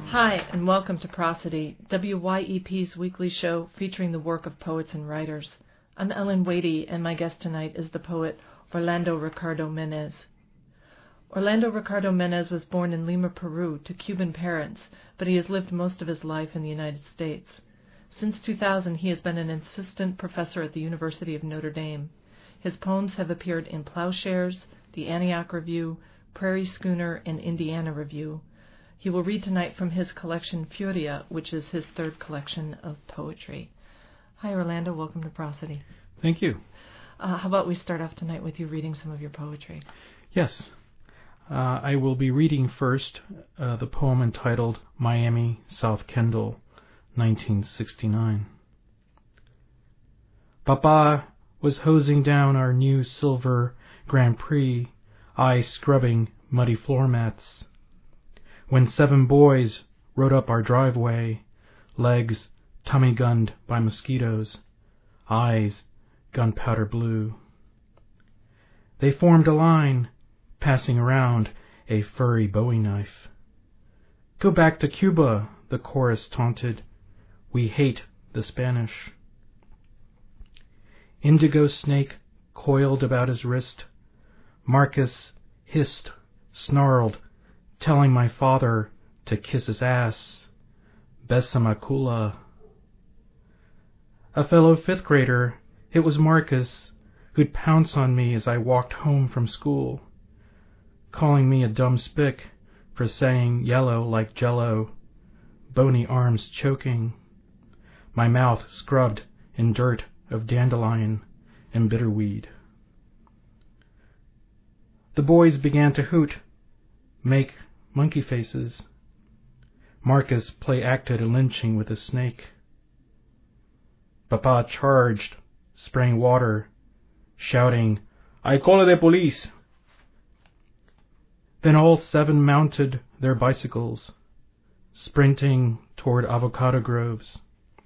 Hi, and welcome to Prosody, WYEP's weekly show featuring the work of poets and writers. I'm Ellen Wadey, and my guest tonight is the poet Orlando Ricardo Menez. Orlando Ricardo Menez was born in Lima, Peru, to Cuban parents, but he has lived most of his life in the United States. Since 2000, he has been an assistant professor at the University of Notre Dame. His poems have appeared in Plowshares, the Antioch Review, Prairie Schooner, and Indiana Review. He will read tonight from his collection Furia, which is his third collection of poetry. Hi, Orlando. Welcome to Prosody. Thank you. How about we start off tonight with you reading some of your poetry? Yes. I will be reading first the poem entitled Miami, South Kendall, 1969. Papa was hosing down our new silver Grand Prix, I scrubbing muddy floor mats, when 7 boys rode up our driveway, legs tummy-gunned by mosquitoes, eyes gunpowder blue. They formed a line, passing around a furry Bowie knife. Go back to Cuba, the chorus taunted. We hate the Spanish. Indigo snake coiled about his wrist. Marcus hissed, snarled, telling my father to kiss his ass. Besamacula. A fellow 5th grader, it was Marcus, who'd pounce on me as I walked home from school, calling me a dumb spick for saying yellow like jello, bony arms choking, my mouth scrubbed in dirt of dandelion and bitterweed. The boys began to hoot, make monkey faces. Marcus play-acted a lynching with a snake. Papa charged, spraying water, shouting, I call the police. Then all 7 mounted their bicycles, sprinting toward avocado groves.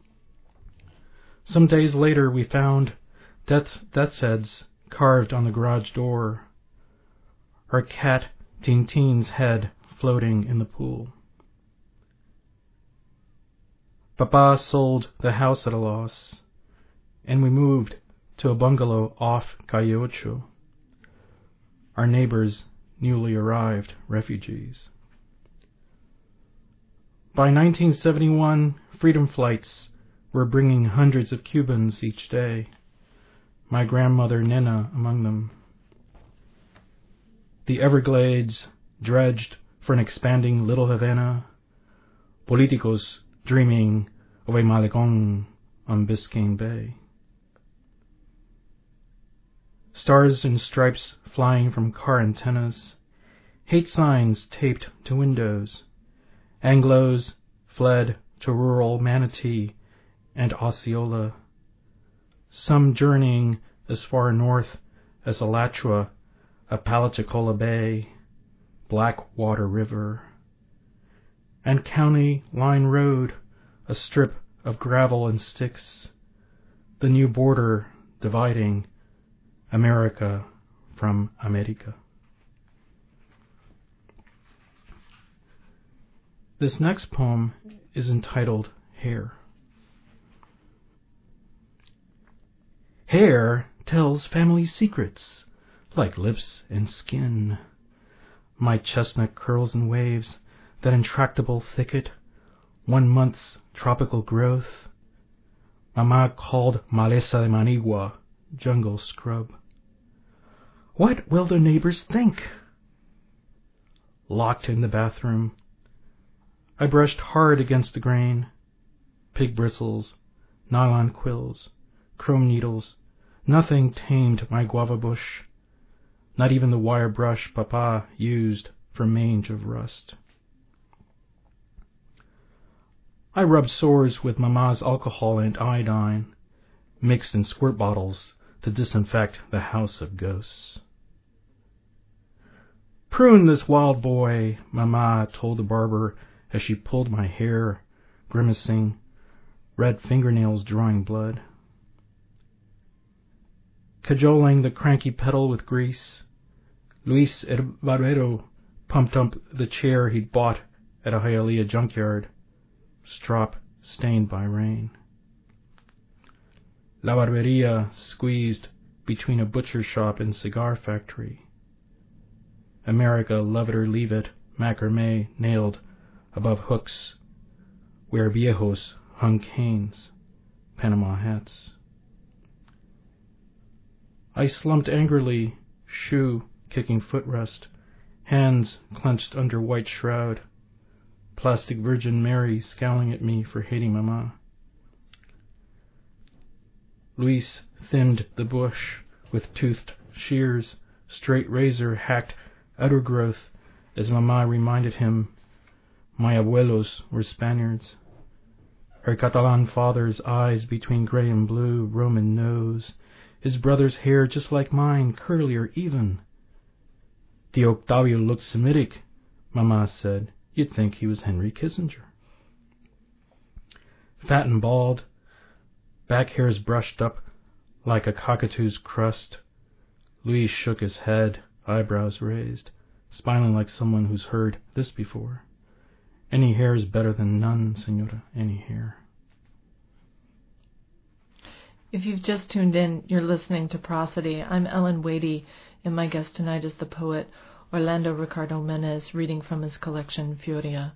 Some days later we found death's heads carved on the garage door, our cat Tintin's head floating in the pool. Papa sold the house at a loss, and we moved to a bungalow off Calle Ocho, our neighbors newly arrived refugees. By 1971, freedom flights were bringing hundreds of Cubans each day, my grandmother Nena among them. The Everglades dredged for an expanding Little Havana, politicos dreaming of a malecón on Biscayne Bay. Stars and stripes flying from car antennas, hate signs taped to windows. Anglos fled to rural Manatee and Osceola, some journeying as far north as Alachua, Apalachicola Bay, Blackwater River, and County Line Road, a strip of gravel and sticks, the new border dividing America from America. This next poem is entitled Hair. Hair tells family secrets, like lips and skin. My chestnut curls and waves, that intractable thicket, 1 month's tropical growth. Mama called maleza de manigua, jungle scrub. What will the neighbors think? Locked in the bathroom, I brushed hard against the grain. Pig bristles, nylon quills, chrome needles, nothing tamed my guava bush, not even the wire brush Papa used for mange of rust. I rubbed sores with Mama's alcohol and iodine, mixed in squirt bottles to disinfect the house of ghosts. Prune this wild boy, Mama told the barber as she pulled my hair, grimacing, red fingernails drawing blood. Cajoling the cranky pedal with grease, Luis El Barbero pumped up the chair he'd bought at a Hialeah junkyard, strop stained by rain. La Barberia squeezed between a butcher shop and cigar factory. America, love it or leave it, macrame nailed above hooks, where viejos hung canes, Panama hats. I slumped angrily, shoe kicking footrest, hands clenched under white shroud, plastic Virgin Mary scowling at me for hating Mama. Luis thinned the bush with toothed shears, straight razor hacked outer growth as Mama reminded him my abuelos were Spaniards. Her Catalan father's eyes between gray and blue, Roman nose, his brother's hair just like mine, curlier even. Tio Octavio looked Semitic, Mama said. You'd think he was Henry Kissinger. Fat and bald, back hairs brushed up like a cockatoo's crust. Luis shook his head, eyebrows raised, smiling like someone who's heard this before. Any hair is better than none, senora, any hair. If you've just tuned in, you're listening to Prosody. I'm Ellen Wadey, and my guest tonight is the poet Orlando Ricardo Menez, reading from his collection Furia.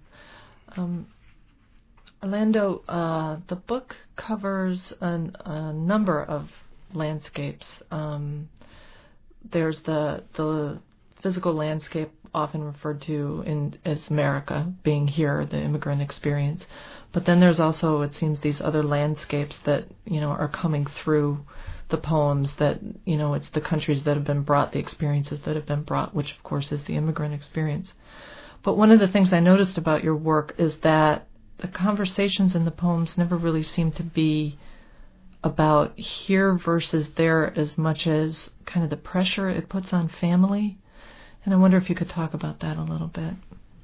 Orlando, the book covers a number of landscapes. There's the physical landscape, often referred to as America, being here, the immigrant experience. But then there's also, it seems, these other landscapes that, are coming through the poems that, it's the countries that have been brought, the experiences that have been brought, which of course is the immigrant experience. But one of the things I noticed about your work is that the conversations in the poems never really seem to be about here versus there as much as kind of the pressure it puts on family. And I wonder if you could talk about that a little bit.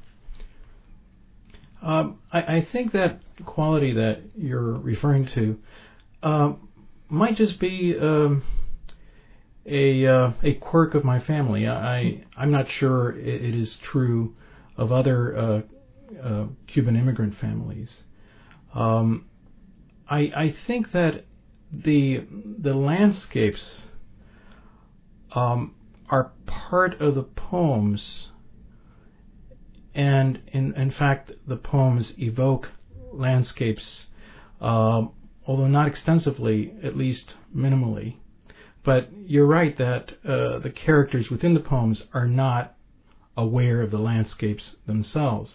I think that quality that you're referring to might just be a quirk of my family. I'm not sure it is true of other Cuban immigrant families. I think that the landscapes are part of the poems, and in fact the poems evoke landscapes, although not extensively, at least minimally. But you're right that the characters within the poems are not aware of the landscapes themselves.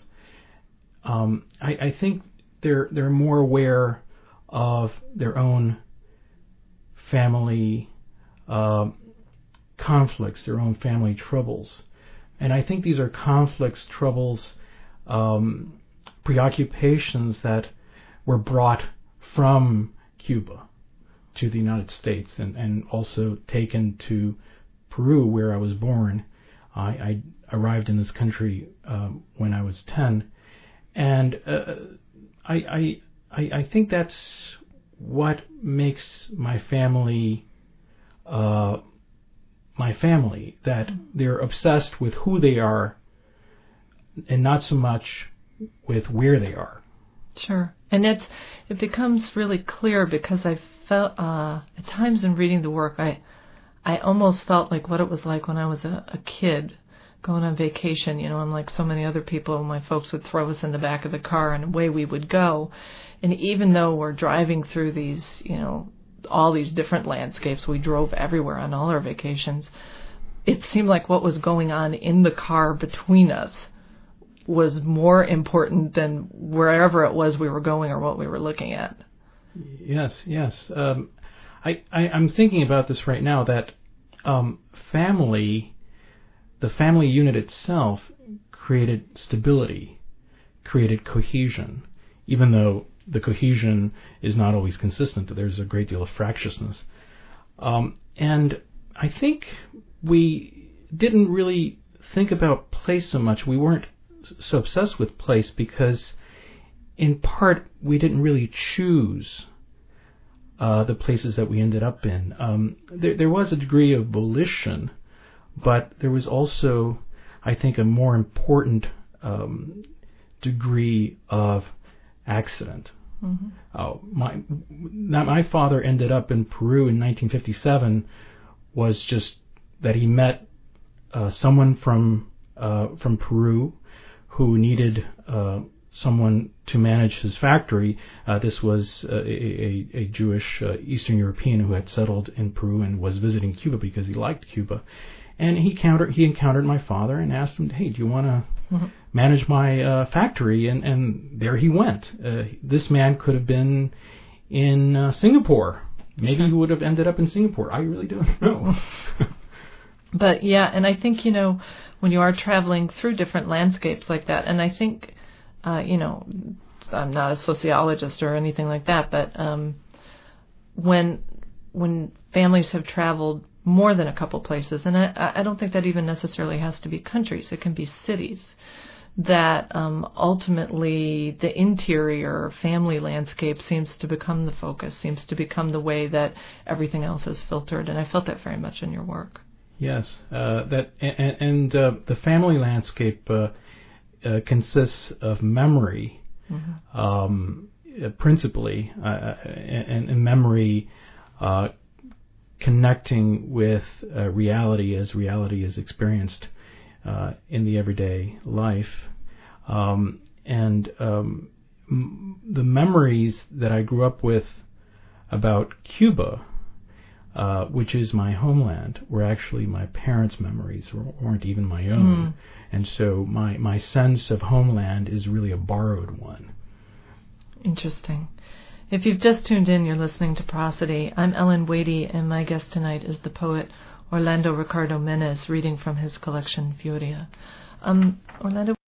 I think they're more aware of their own family conflicts, their own family troubles. And I think these are conflicts, troubles, preoccupations that were brought from Cuba to the United States and also taken to Peru, where I was born. I arrived in this country when I was 10. And I think that's what makes my family that they're obsessed with who they are and not so much with where they are. Sure. And it becomes really clear because I felt at times in reading the work I almost felt like what it was like when I was a kid going on vacation. I'm like so many other people, my folks would throw us in the back of the car and away we would go. And even though we're driving through these, all these different landscapes, we drove everywhere on all our vacations, it seemed like what was going on in the car between us was more important than wherever it was we were going or what we were looking at. Yes. I'm thinking about this right now, that the family unit itself created stability, created cohesion, even though the cohesion is not always consistent. There's a great deal of fractiousness. And I think we didn't really think about place so much. We weren't so obsessed with place because, in part, we didn't really choose the places that we ended up in. There was a degree of volition, but there was also, I think, a more important degree of accident. My father ended up in Peru in 1957 was just that he met someone from Peru who needed someone to manage his factory. This was a Jewish Eastern European who had settled in Peru and was visiting Cuba because he liked Cuba. And he encountered my father and asked him, "Hey, do you want to manage my factory?" And there he went. This man could have been in Singapore. Maybe he would have ended up in Singapore. I really don't know. But yeah, and I think, when you are traveling through different landscapes like that, and I think, I'm not a sociologist or anything like that, but when families have traveled more than a couple places, and I don't think that even necessarily has to be countries, it can be cities, that ultimately the interior family landscape seems to become the focus, seems to become the way that everything else is filtered, and I felt that very much in your work. Yes, the family landscape consists of memory, principally, and memory connecting with reality as reality is experienced in the everyday life. The memories that I grew up with about Cuba, which is my homeland, were actually my parents' memories, weren't even my own. And so my sense of homeland is really a borrowed one. Interesting. If you've just tuned in, you're listening to Prosody. I'm Ellen Wadey, and my guest tonight is the poet Orlando Ricardo Menez, reading from his collection, Furia. Orlando,